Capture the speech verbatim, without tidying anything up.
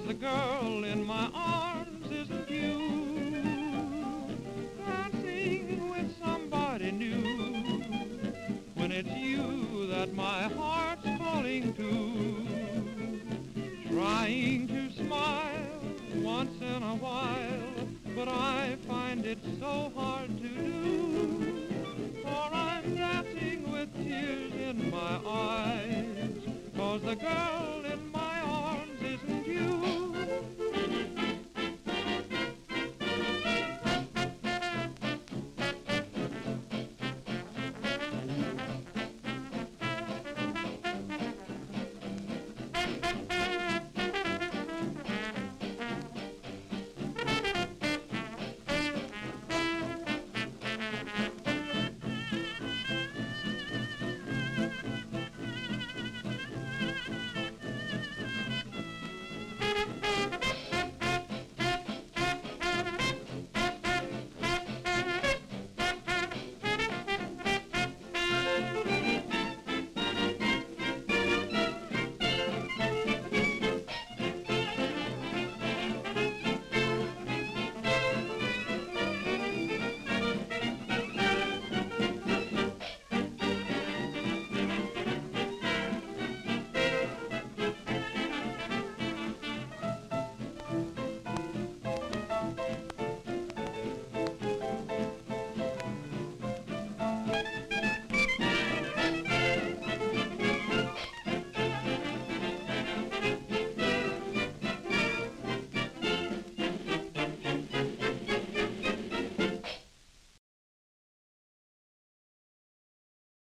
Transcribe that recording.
'cause the girl in my arms isn't you. Dancing with somebody new, when it's you that my heart's calling to. Trying to smile once in a while, but I find it so hard to do. For I'm dancing with tears in my eyes, 'cause the girl